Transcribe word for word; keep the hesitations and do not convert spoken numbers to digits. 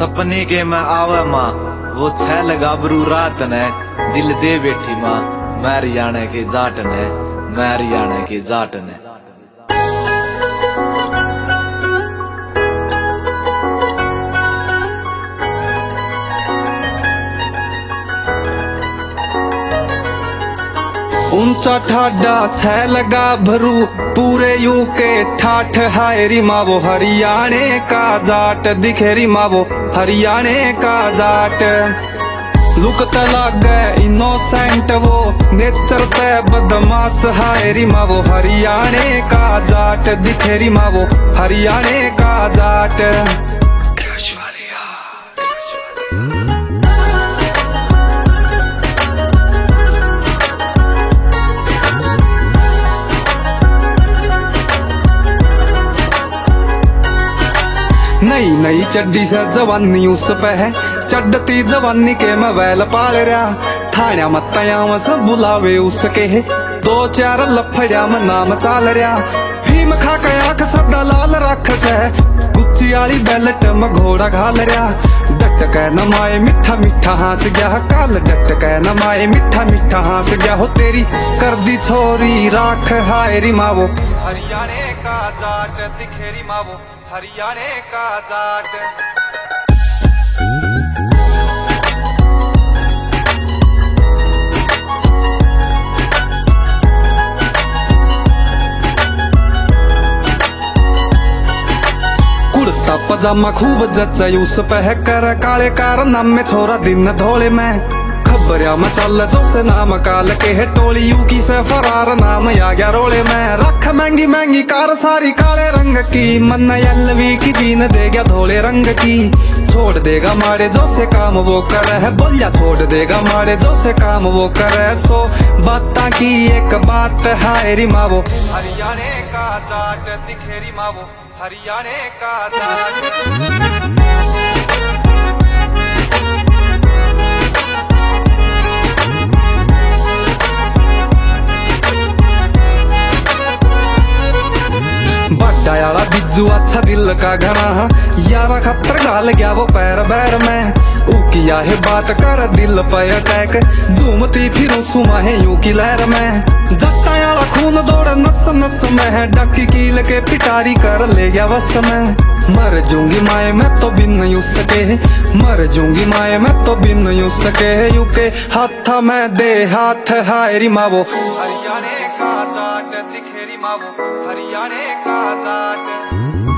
सपने के मैं आवे माँ, वो छैल गाबरू रात ने दिल दे बैठी माँ, मैं हरियाणा के जाट ने, मैं हरियाणा के जाट ने। ऊंचा ठाडा छैल गाभरू पूरे यूके ठाठ हायरी मावो हरियाणे का जाट दिखेरी मावो हरियाणे का जाट। लुक लागे इनोसेंट वो नेचर ते बदमाश हायरी मावो हरियाणे का जाट दिखेरी मावो हरियाणे का जाट। नई नई चड्डी से जवानी उस पे है, चढ़ती जवानी के मैं वैल पाल रहा। थाना मत्तया से बुलावे उसके है, दो चार लफड़िया में नाम चाल रहा। भीम खा के आंख सदा लाल रख से, गुच्ची वाली बेल्ट में घोड़ा घाल रहा। डट के नमाए मिठा मिठा हंस गया काल, डट के नमाए मिठा मिठा हंस गया हो तेरी कर दी छोरी राख हायरी मावो हरियाणे का जाट दिखेरी मावो हरियाणे का जाट। कुर्ता पजामा खूब जच्चा उस पे है कर काले कार नाम में छोरा दिन धोले में खबरिया में चल जो से नाम काल के है टोली यू की से फरार नाम आ गया रोले में। रख महंगी महंगी कार सारी काले रंग की, मन एलवी की जीन दे गया धोले रंग की। छोड़ देगा मारे जो से काम वो कर है बोलिया, छोड़ देगा मारे जो से काम वो कर है। सो बाता की एक बात हायरी मावो हरियाणे का जाट दिखेरी मावो हरियाणे का जाट। डायाला बिज्जू अच्छा दिल का घना यारा खतर गाल गया वो पैर बैर में। ऊ किया है बात कर दिल पे अटैक, झूमती फिरूं सुमा है यूं की लहर में। जट्टायाला खून दौड़ नस नस में है, डकी कील के पिटारी कर ले गया बस में। मर जूंगी माए मैं तो बिन यूं सके, मर जूंगी माए मैं तो बिन यूं सके। यू के हाथा में दे हाथ हायरी मावो हरियाणे का जाट दिखेरी मावो हरियाणे का जाट।